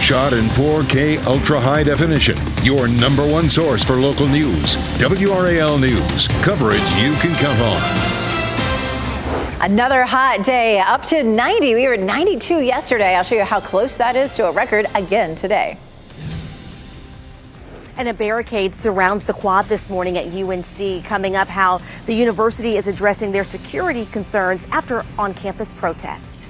Shot in 4K ultra high definition. Your number one source for local news. WRAL News. Coverage you can count on. Another hot day, up to 90. We were at 92 yesterday. I'll show you how close that is to a record again today. And a barricade surrounds the quad this morning at UNC. Coming up, how the university is addressing their security concerns after on-campus protest.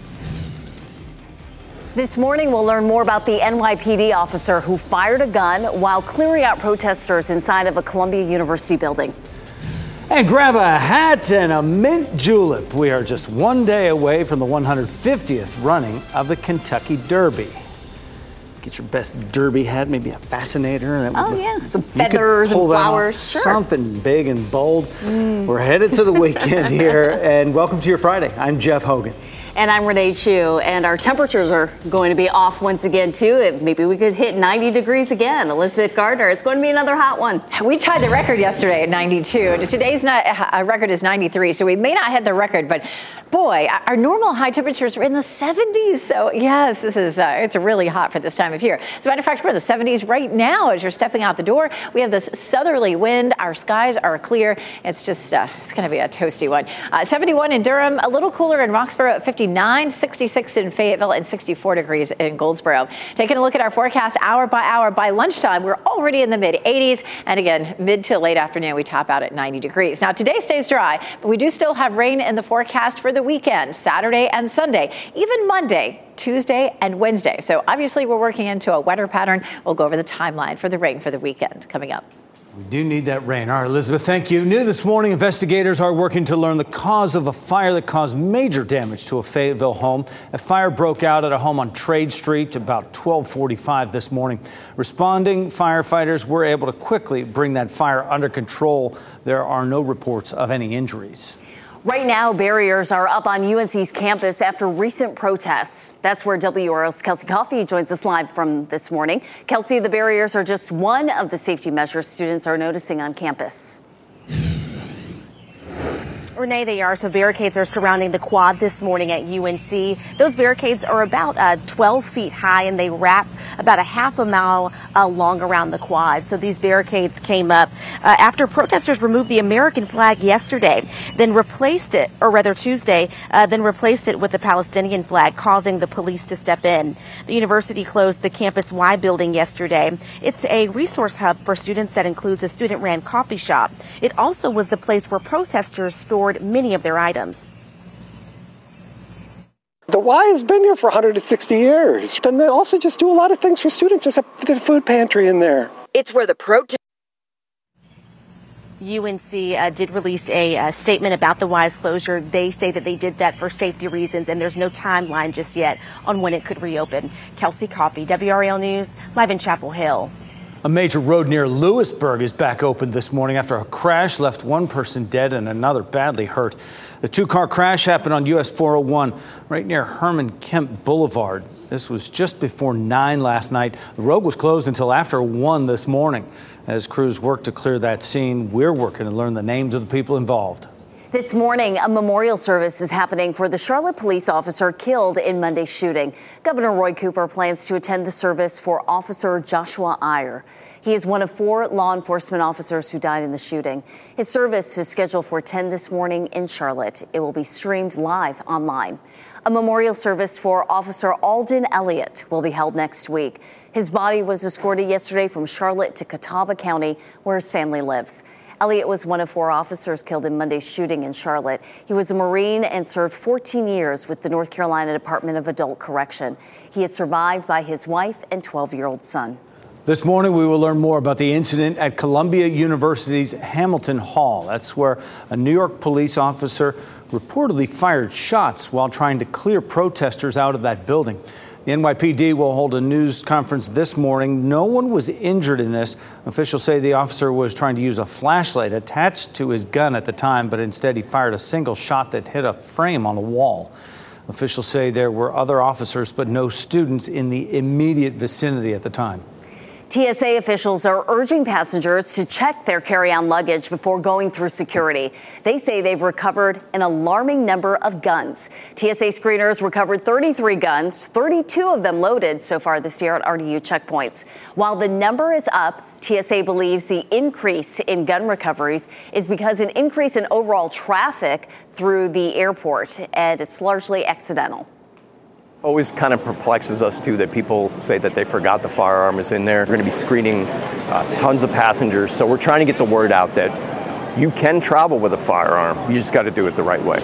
This morning, we'll learn more about the NYPD officer who fired a gun while clearing out protesters inside of a Columbia University building. And grab a hat and a mint julep. We are just one day away from the 150th running of the Kentucky Derby. Get your best derby hat, maybe a fascinator. Some feathers and flowers. Sure. Something big and bold. We're headed to the weekend here, and welcome to your Friday. I'm Jeff Hogan. And I'm Renee Chu, and our temperatures are going to be off once again, too. Maybe we could hit 90 degrees again. Elizabeth Gardner, it's going to be another hot one. We tied the record yesterday at 92. Today's record is 93, so we may not hit the record, but boy, our normal high temperatures are in the 70s. So yes, this is it's really hot for this time of year. As a matter of fact, we're in the 70s right now as you're stepping out the door. We have this southerly wind. Our skies are clear. It's just it's going to be a toasty one. 71 in Durham, a little cooler in Roxborough at 59, 66 in Fayetteville, and 64 degrees in Goldsboro. Taking a look at our forecast hour by hour, by lunchtime, we're already in the mid 80s. And again, mid to late afternoon, we top out at 90 degrees. Now, today stays dry, but we do still have rain in the forecast for the weekend, Saturday and Sunday, even Monday, Tuesday and Wednesday. So obviously we're working into a wetter pattern. We'll go over the timeline for the rain for the weekend coming up. We do need that rain. All right, Elizabeth, thank you. New this morning, investigators are working to learn the cause of a fire that caused major damage to a Fayetteville home. A fire broke out at a home on Trade Street about 12:45 this morning. Responding firefighters were able to quickly bring that fire under control. There are no reports of any injuries. Right now, barriers are up on UNC's campus after recent protests. That's where WRL's Kelsey Coffey joins us live from this morning. Kelsey, the barriers are just one of the safety measures students are noticing on campus. Renee, they are. So barricades are surrounding the quad this morning at UNC. Those barricades are about 12 feet high, and they wrap about a half a mile long around the quad. So these barricades came up after protesters removed the American flag yesterday, then replaced it, or rather Tuesday, then replaced it with the Palestinian flag, causing the police to step in. The university closed the Campus Y building yesterday. It's a resource hub for students that includes a student-ran coffee shop. It also was the place where protesters stored many of their items. The Y has been here for 160 years. And they also just do a lot of things for students. There's a food pantry in there. It's where the protest. UNC did release a statement about the Y's closure. They say that they did that for safety reasons, and there's no timeline just yet on when it could reopen. Kelsey Coffey, WRAL News, live in Chapel Hill. A major road near Lewisburg is back open this morning after a crash left one person dead and another badly hurt. The two-car crash happened on US 401 right near Herman Kemp Boulevard. This was just before 9 last night. The road was closed until after 1 this morning. As crews work to clear that scene, we're working to learn the names of the people involved. This morning, a memorial service is happening for the Charlotte police officer killed in Monday's shooting. Governor Roy Cooper plans to attend the service for Officer Joshua Iyer. He is one of 4 law enforcement officers who died in the shooting. His service is scheduled for 10 this morning in Charlotte. It will be streamed live online. A memorial service for Officer Alden Elliott will be held next week. His body was escorted yesterday from Charlotte to Catawba County, where his family lives. Elliott was one of 4 officers killed in Monday's shooting in Charlotte. He was a Marine and served 14 years with the North Carolina Department of Adult Correction. He is survived by his wife and 12-year-old son. This morning, we will learn more about the incident at Columbia University's Hamilton Hall. That's where a New York police officer reportedly fired shots while trying to clear protesters out of that building. The NYPD will hold a news conference this morning. No one was injured in this. Officials say the officer was trying to use a flashlight attached to his gun at the time, but instead he fired a single shot that hit a frame on the wall. Officials say there were other officers, but no students in the immediate vicinity at the time. TSA officials are urging passengers to check their carry-on luggage before going through security. They say they've recovered an alarming number of guns. TSA screeners recovered 33 guns, 32 of them loaded so far this year at RDU checkpoints. While the number is up, TSA believes the increase in gun recoveries is because an increase in overall traffic through the airport, and it's largely accidental. Always kind of perplexes us, too, that people say that they forgot the firearm is in there. We're going to be screening tons of passengers, so we're trying to get the word out that you can travel with a firearm. You just got to do it the right way.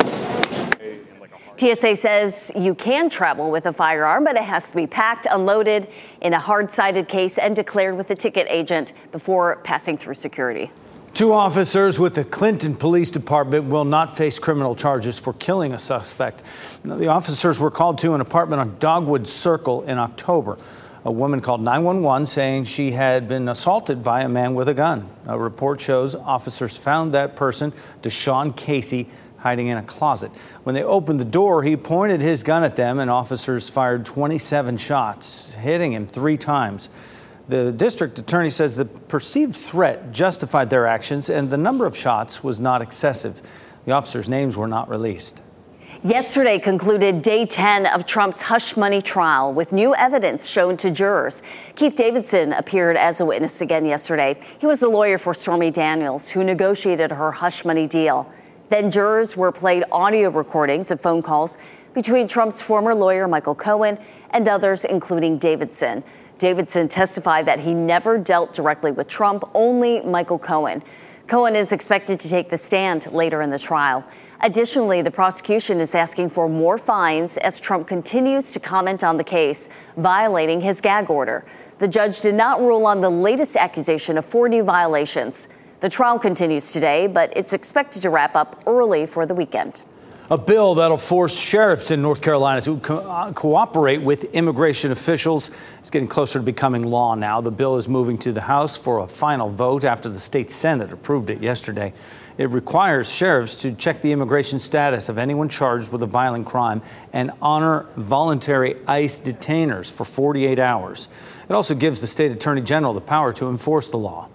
TSA says you can travel with a firearm, but it has to be packed, unloaded in a hard-sided case, and declared with a ticket agent before passing through security. 2 officers with the Clinton Police Department will not face criminal charges for killing a suspect. Now, the officers were called to an apartment on Dogwood Circle in October. A woman called 911 saying she had been assaulted by a man with a gun. A report shows officers found that person, Deshaun Casey, hiding in a closet. When they opened the door, he pointed his gun at them, and officers fired 27 shots, hitting him 3 times. The district attorney says the perceived threat justified their actions, and the number of shots was not excessive. The officers' names were not released. Yesterday concluded day 10 of Trump's hush money trial with new evidence shown to jurors. Keith Davidson appeared as a witness again yesterday. He was the lawyer for Stormy Daniels, who negotiated her hush money deal. Then jurors were played audio recordings of phone calls between Trump's former lawyer, Michael Cohen, and others, including Davidson. Davidson testified that he never dealt directly with Trump, only Michael Cohen. Cohen is expected to take the stand later in the trial. Additionally, the prosecution is asking for more fines as Trump continues to comment on the case, violating his gag order. The judge did not rule on the latest accusation of 4 new violations. The trial continues today, but it's expected to wrap up early for the weekend. A bill that'll force sheriffs in North Carolina to cooperate with immigration officials is getting closer to becoming law now. The bill is moving to the House for a final vote after the state Senate approved it yesterday. It requires sheriffs to check the immigration status of anyone charged with a violent crime and honor voluntary ICE detainers for 48 hours. It also gives the state attorney general the power to enforce the law.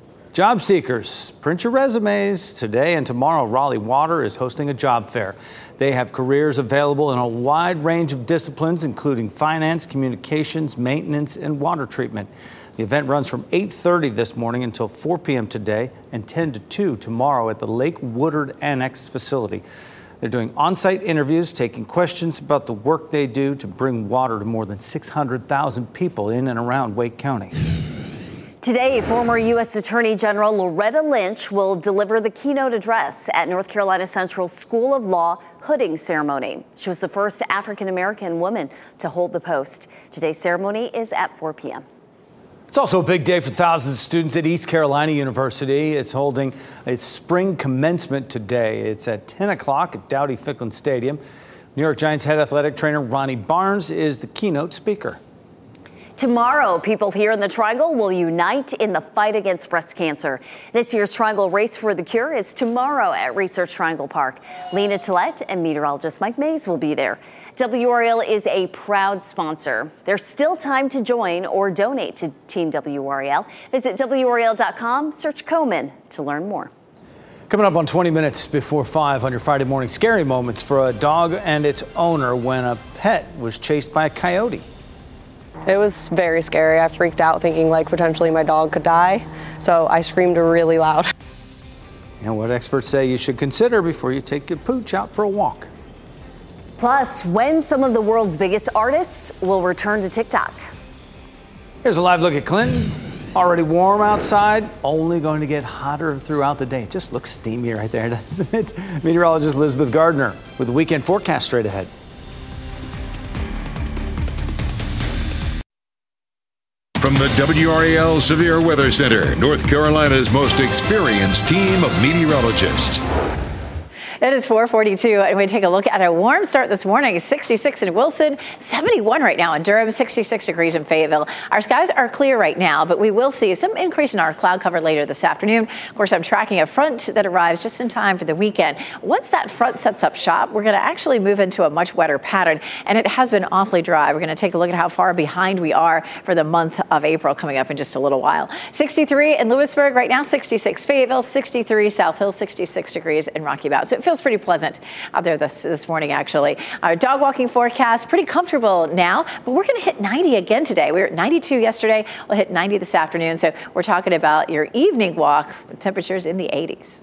Job seekers, print your resumes. Today and tomorrow, Raleigh Water is hosting a job fair. They have careers available in a wide range of disciplines, including finance, communications, maintenance, and water treatment. The event runs from 8:30 this morning until 4 p.m. today and 10 to 2 tomorrow at the Lake Woodard Annex facility. They're doing on-site interviews, taking questions about the work they do to bring water to more than 600,000 people in and around Wake County. Today, former U.S. Attorney General Loretta Lynch will deliver the keynote address at North Carolina Central School of Law hooding ceremony. She was the first African-American woman to hold the post. Today's ceremony is at 4 p.m. It's also a big day for thousands of students at East Carolina University. It's holding its spring commencement today. It's at 10 o'clock at Dowdy-Ficklen Stadium. New York Giants head athletic trainer Ronnie Barnes is the keynote speaker. Tomorrow, people here in the Triangle will unite in the fight against breast cancer. This year's Triangle Race for the Cure is tomorrow at Research Triangle Park. Lena Tillett and meteorologist Mike Mays will be there. WRAL is a proud sponsor. There's still time to join or donate to Team WRAL. Visit WRAL.com, search Komen to learn more. Coming up on 20 minutes before 5 on your Friday morning, scary moments for a dog and its owner when a pet was chased by a coyote. It was very scary. I freaked out thinking like potentially my dog could die. So I screamed really loud. And what experts say you should consider before you take your pooch out for a walk. Plus, when some of the world's biggest artists will return to TikTok. Here's a live look at Clinton. Already warm outside, only going to get hotter throughout the day. It just looks steamy right there, doesn't it? Meteorologist Elizabeth Gardner with the weekend forecast straight ahead. From the WRAL Severe Weather Center, North Carolina's most experienced team of meteorologists. It is 4:42, and we take a look at a warm start this morning. 66 in Wilson, 71 right now in Durham, 66 degrees in Fayetteville. Our skies are clear right now, but we will see some increase in our cloud cover later this afternoon. Of course, I'm tracking a front that arrives just in time for the weekend. Once that front sets up shop, we're going to actually move into a much wetter pattern, and it has been awfully dry. We're going to take a look at how far behind we are for the month of April coming up in just a little while. 63 in Lewisburg right now, 66 Fayetteville, 63 South Hill, 66 degrees in Rocky Mount. So it feels pretty pleasant out there this morning, actually. Our dog walking forecast, pretty comfortable now, but we're going to hit 90 again today. We were at 92 yesterday. We'll hit 90 this afternoon. So we're talking about your evening walk with temperatures in the 80s.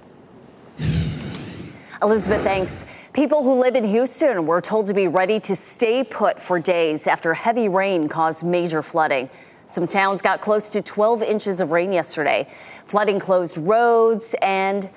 Elizabeth, thanks. People who live in Houston were told to be ready to stay put for days after heavy rain caused major flooding. Some towns got close to 12 inches of rain yesterday. Flooding closed roads and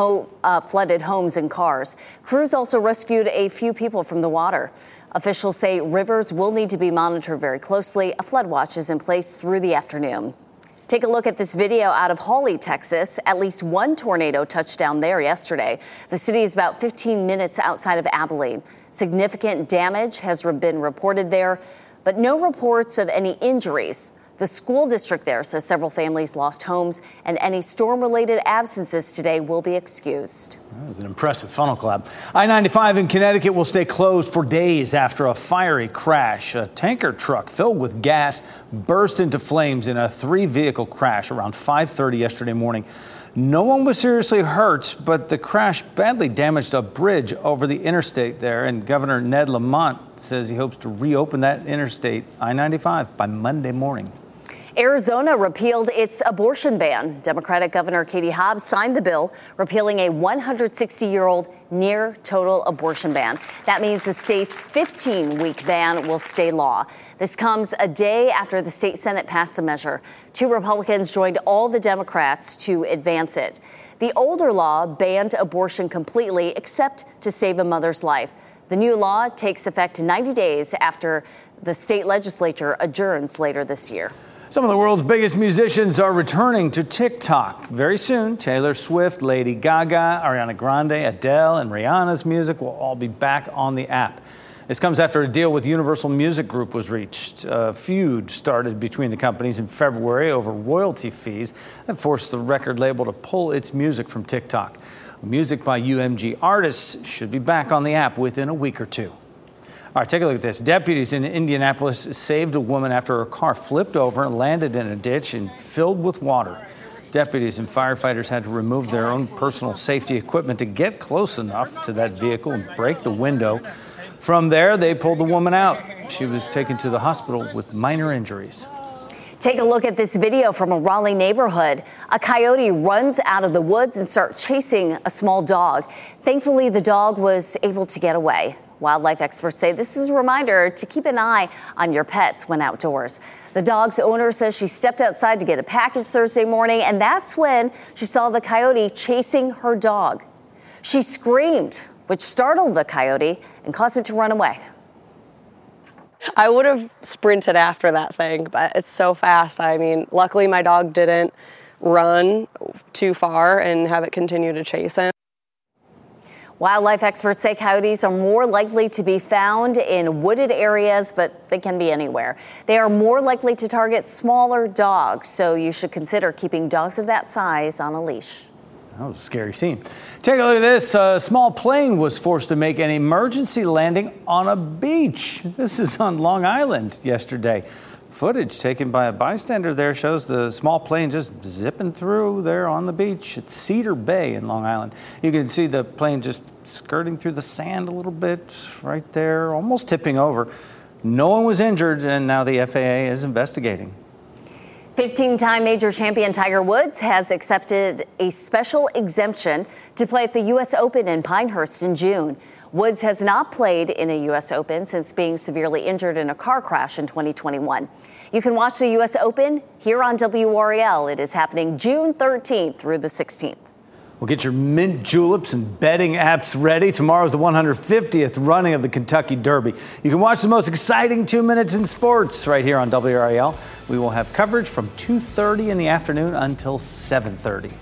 flooded homes and cars. Crews also rescued a few people from the water. Officials say rivers will need to be monitored very closely. A flood watch is in place through the afternoon. Take a look at this video out of Hawley, Texas. At least one tornado touched down there yesterday. The city is about 15 minutes outside of Abilene. Significant damage has been reported there, but no reports of any injuries. The school district there says several families lost homes, and any storm-related absences today will be excused. That was an impressive funnel clap. I-95 in Connecticut will stay closed for days after a fiery crash. A tanker truck filled with gas burst into flames in a 3-vehicle crash around 5:30 yesterday morning. No one was seriously hurt, but the crash badly damaged a bridge over the interstate there, and Governor Ned Lamont says he hopes to reopen that interstate, I-95, by Monday morning. Arizona repealed its abortion ban. Democratic Governor Katie Hobbs signed the bill repealing a 160-year-old near total abortion ban. That means the state's 15-week ban will stay law. This comes a day after the state Senate passed the measure. 2 Republicans joined all the Democrats to advance it. The older law banned abortion completely except to save a mother's life. The new law takes effect 90 days after the state legislature adjourns later this year. Some of the world's biggest musicians are returning to TikTok. Very soon, Taylor Swift, Lady Gaga, Ariana Grande, Adele, and Rihanna's music will all be back on the app. This comes after a deal with Universal Music Group was reached. A feud started between the companies in February over royalty fees that forced the record label to pull its music from TikTok. Music by UMG artists should be back on the app within a week or two. All right, take a look at this. Deputies in Indianapolis saved a woman after her car flipped over and landed in a ditch and filled with water. Deputies and firefighters had to remove their own personal safety equipment to get close enough to that vehicle and break the window. From there, they pulled the woman out. She was taken to the hospital with minor injuries. Take a look at this video from a Raleigh neighborhood. A coyote runs out of the woods and starts chasing a small dog. Thankfully, the dog was able to get away. Wildlife experts say this is a reminder to keep an eye on your pets when outdoors. The dog's owner says she stepped outside to get a package Thursday morning, and that's when she saw the coyote chasing her dog. She screamed, which startled the coyote and caused it to run away. I would have sprinted after that thing, but it's so fast. I mean, luckily my dog didn't run too far and have it continue to chase him. Wildlife experts say coyotes are more likely to be found in wooded areas, but they can be anywhere. They are more likely to target smaller dogs, so you should consider keeping dogs of that size on a leash. That was a scary scene. Take a look at this. A small plane was forced to make an emergency landing on a beach. This is on Long Island yesterday. Footage taken by a bystander there shows the small plane just zipping through there on the beach at Cedar Bay in Long Island. You can see the plane just skirting through the sand a little bit right there, almost tipping over. No one was injured, and now the FAA is investigating. 15-time major champion Tiger Woods has accepted a special exemption to play at the U.S. Open in Pinehurst in June. Woods has not played in a U.S. Open since being severely injured in a car crash in 2021. You can watch the U.S. Open here on WRAL. It is happening June 13th through the 16th. Well, get your mint juleps and betting apps ready. Tomorrow's the 150th running of the Kentucky Derby. You can watch the most exciting 2 minutes in sports right here on WRAL. We will have coverage from 2:30 in the afternoon until 7:30.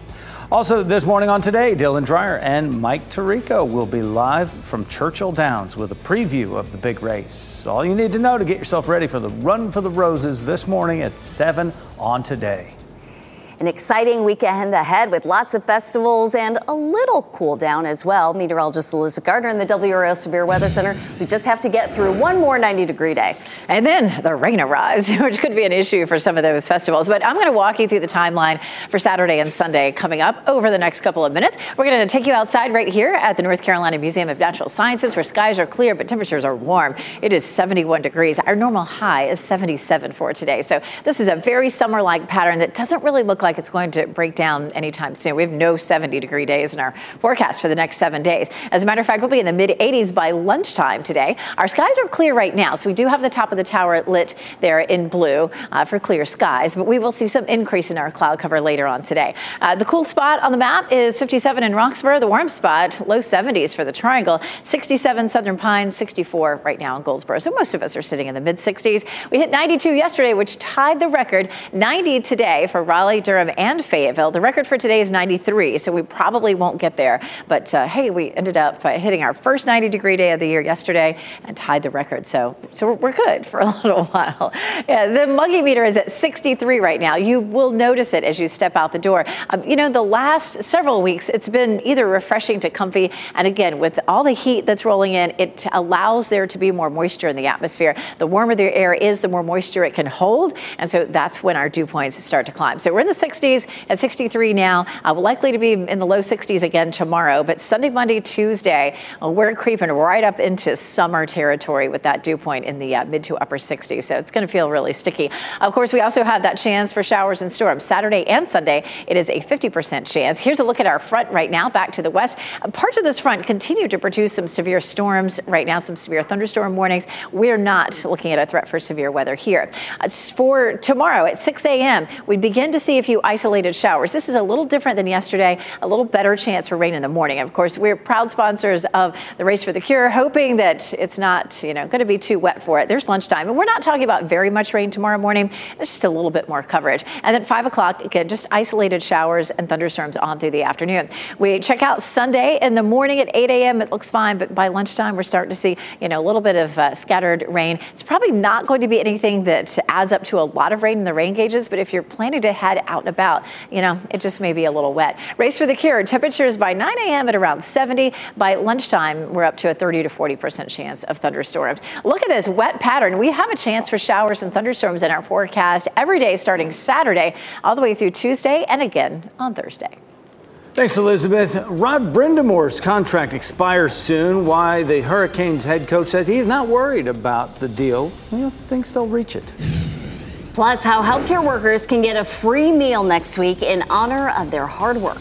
Also this morning on Today, Dylan Dreyer and Mike Tirico will be live from Churchill Downs with a preview of the big race. All you need to know to get yourself ready for the Run for the Roses this morning at 7 on Today. An exciting weekend ahead with lots of festivals and a little cool down as well. Meteorologist Elizabeth Gardner in the WRAL Severe Weather Center. We just have to get through one more 90-degree day. And then the rain arrives, which could be an issue for some of those festivals. But I'm going to walk you through the timeline for Saturday and Sunday coming up over the next couple of minutes. We're going to take you outside right here at the North Carolina Museum of Natural Sciences, where skies are clear, but temperatures are warm. It is 71 degrees. Our normal high is 77 for today. So this is a very summer-like pattern that doesn't really look like it's going to break down anytime soon. We have no 70-degree days in our forecast for the next 7 days. As a matter of fact, we'll be in the mid-80s by lunchtime today. Our skies are clear right now, so we do have the top of the tower lit there in blue for clear skies, but we will see some increase in our cloud cover later on today. The cool spot on the map is 57 in Roxborough. The warm spot, low 70s for the Triangle, 67 Southern Pines, 64 right now in Goldsboro. So most of us are sitting in the mid-60s. We hit 92 yesterday, which tied the record. 90 today for Raleigh, Durham, and Fayetteville. The record for today is 93, so we probably won't get there. But hey, we ended up hitting our first 90-degree day of the year yesterday and tied the record. So we're good for a little while. Yeah, the Muggy meter is at 63 right now. You will notice it as you step out the door. The last several weeks, it's been either refreshing to comfy, and again, with all the heat that's rolling in, it allows there to be more moisture in the atmosphere. The warmer the air is, the more moisture it can hold, and so that's when our dew points start to climb. So we're in the 60s. At 63 now, we're likely to be in the low 60s again tomorrow, but Sunday, Monday, Tuesday, we're creeping right up into summer territory with that dew point in the mid to upper 60s, so it's going to feel really sticky. Of course, we also have that chance for showers and storms. Saturday and Sunday, it is a 50% chance. Here's a look at our front right now, back to the west. Parts of this front continue to produce some severe storms right now, some severe thunderstorm warnings. We're not looking at a threat for severe weather here. For tomorrow at 6 a.m., we begin to see a few isolated showers. This is a little different than yesterday, a little better chance for rain in the morning. Of course, we're proud sponsors of the Race for the Cure, hoping that it's not, going to be too wet for it. There's lunchtime, and we're not talking about very much rain tomorrow morning. It's just a little bit more coverage. And then 5 o'clock, again, just isolated showers and thunderstorms on through the afternoon. We check out Sunday in the morning at 8 a.m. It looks fine, but by lunchtime, we're starting to see, a little bit of scattered rain. It's probably not going to be anything that adds up to a lot of rain in the rain gauges, but if you're planning to head out and about, it just may be a little wet. Race for the Cure, temperatures by 9 a.m. at around 70. By lunchtime, we're up to a 30 to 40% chance of thunderstorms. Look at this wet pattern. We have a chance for showers and thunderstorms in our forecast every day starting Saturday all the way through Tuesday and again on Thursday. Thanks, Elizabeth. Rod Brindamore's contract expires soon. Why the Hurricanes head coach says he's not worried about the deal. He thinks they'll reach it. Plus, how healthcare workers can get a free meal next week in honor of their hard work.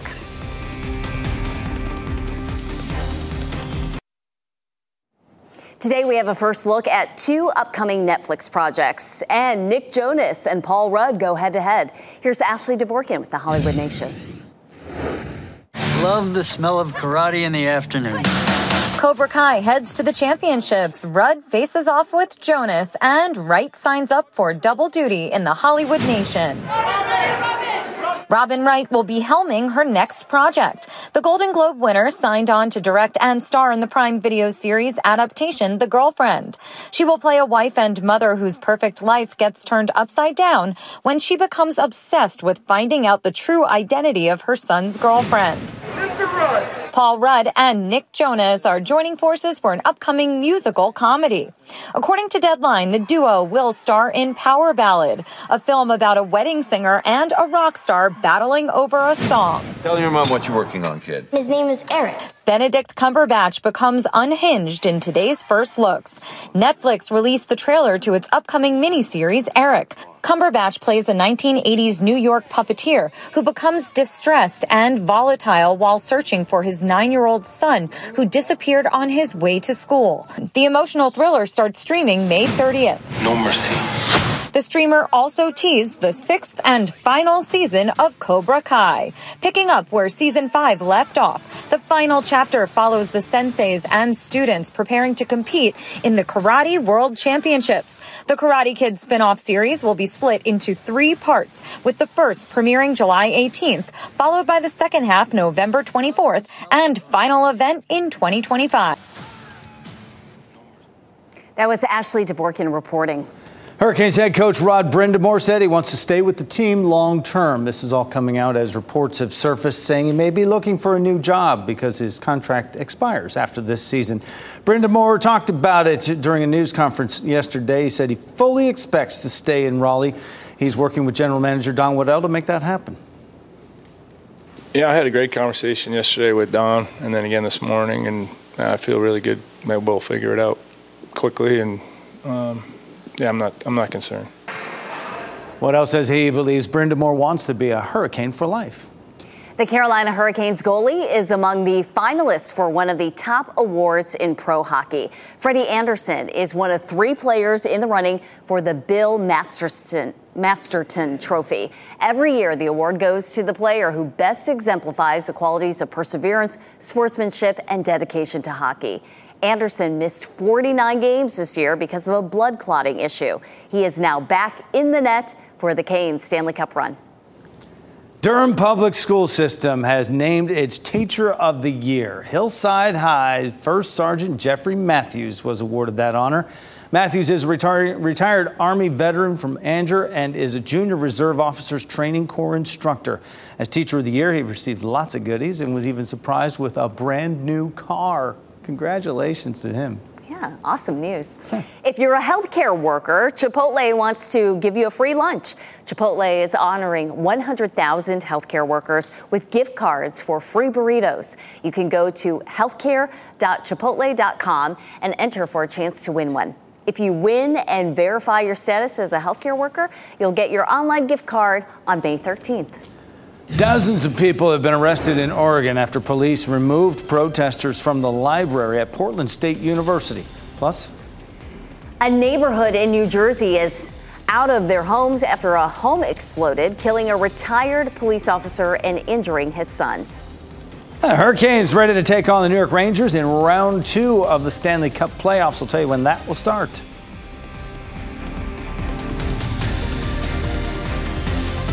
Today, we have a first look at two upcoming Netflix projects. And Nick Jonas and Paul Rudd go head-to-head. Here's Ashley Dvorkin with the Hollywood Nation. Love the smell of karate in the afternoon. Cobra Kai heads to the championships. Rudd faces off with Jonas, and Wright signs up for double duty in the Hollywood Nation. Robin Wright will be helming her next project. The Golden Globe winner signed on to direct and star in the Prime Video series adaptation, The Girlfriend. She will play a wife and mother whose perfect life gets turned upside down when she becomes obsessed with finding out the true identity of her son's girlfriend. Mr. Rudd. Paul Rudd and Nick Jonas are joining forces for an upcoming musical comedy. According to Deadline, the duo will star in Power Ballad, a film about a wedding singer and a rock star battling over a song. Tell your mom what you're working on, kid. His name is Eric. Benedict Cumberbatch becomes unhinged in today's first looks. Netflix released the trailer to its upcoming miniseries, Eric. Cumberbatch plays a 1980s New York puppeteer who becomes distressed and volatile while searching for his 9-year-old son who disappeared on his way to school. The emotional thriller starts streaming May 30th. No mercy. The streamer also teased the 6th and final season of Cobra Kai. Picking up where season 5 left off, the final chapter follows the senseis and students preparing to compete in the Karate World Championships. The Karate Kid spin-off series will be split into 3 parts, with the first premiering July 18th, followed by the second half November 24th, and final event in 2025. That was Ashley Dvorkin reporting. Hurricanes head coach Rod Brind'Amour said he wants to stay with the team long term. This is all coming out as reports have surfaced saying he may be looking for a new job because his contract expires after this season. Brind'Amour talked about it during a news conference yesterday. He said he fully expects to stay in Raleigh. He's working with general manager Don Waddell to make that happen. Yeah, I had a great conversation yesterday with Don and then again this morning, and I feel really good. Maybe we'll figure it out quickly, and yeah, I'm not concerned. Waddell says he believes Brind'Amour wants to be a Hurricane for life. The Carolina Hurricanes goalie is among the finalists for one of the top awards in pro hockey. Freddie Anderson is one of 3 players in the running for the Bill Masterton Trophy. Every year, the award goes to the player who best exemplifies the qualities of perseverance, sportsmanship, and dedication to hockey. Anderson missed 49 games this year because of a blood clotting issue. He is now back in the net for the Canes Stanley Cup run. Durham Public School System has named its Teacher of the Year. Hillside High's First Sergeant Jeffrey Matthews was awarded that honor. Matthews is a retired Army veteran from Anger and is a Junior Reserve Officers Training Corps instructor. As Teacher of the Year, he received lots of goodies and was even surprised with a brand new car. Congratulations to him. Yeah, awesome news. If you're a healthcare worker, Chipotle wants to give you a free lunch. Chipotle is honoring 100,000 healthcare workers with gift cards for free burritos. You can go to healthcare.chipotle.com and enter for a chance to win one. If you win and verify your status as a healthcare worker, you'll get your online gift card on May 13th. Dozens of people have been arrested in Oregon after police removed protesters from the library at Portland State University. Plus, a neighborhood in New Jersey is out of their homes after a home exploded, killing a retired police officer and injuring his son. Hurricanes ready to take on the New York Rangers in round 2 of the Stanley Cup playoffs. We'll tell you when that will start.